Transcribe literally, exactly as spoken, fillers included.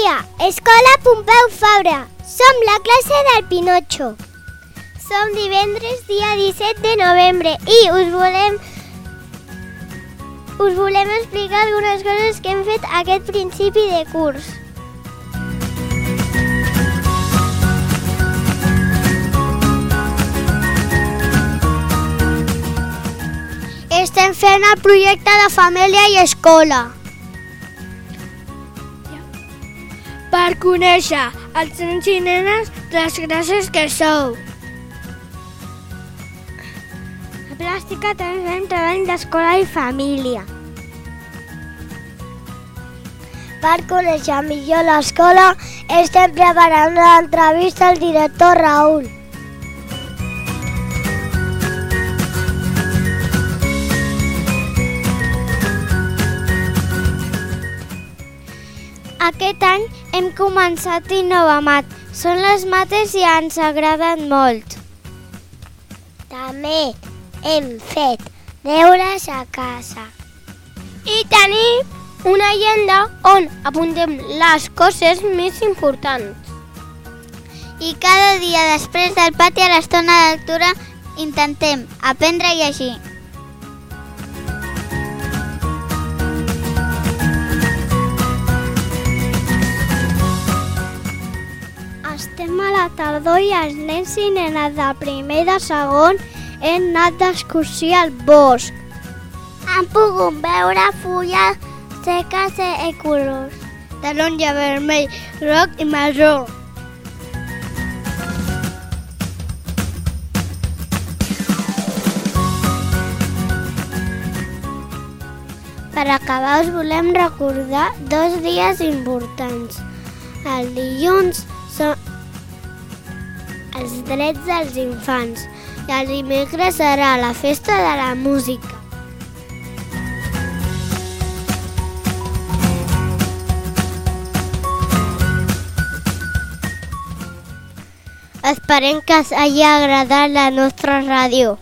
dia, Escola Pompeu Fabra. Som la classe del Pinotxo. Som divendres, dia disset de novembre, i us volem, us volem explicar algunes coses que hem fet aquest principi de curs. Estem fent el projecte de família i escola. Per conèixer els nens i nenes de les classes que sou. A plàstica també fem treball d'escola i família. Per conèixer millor l'escola, estem preparant una entrevista al director Raül. Aquest any hem començat Innovamat. Són les mates i ens agraden molt. També hem fet deures a casa. I tenim una agenda on apuntem les coses més importants. I cada dia després del pati a l'estona de lectura intentem aprendre a llegir. Estem a la tardor i els nens i nenes de primer i de segon hem anat d'excursió al bosc. Han pogut veure fulles seques i colors taronja, vermell, groc i marró. Per acabar us volem recordar dos dies importants. El dilluns són els drets dels infants i el dimecres serà la festa de la música. Esperem que us hagi agradat la nostra ràdio.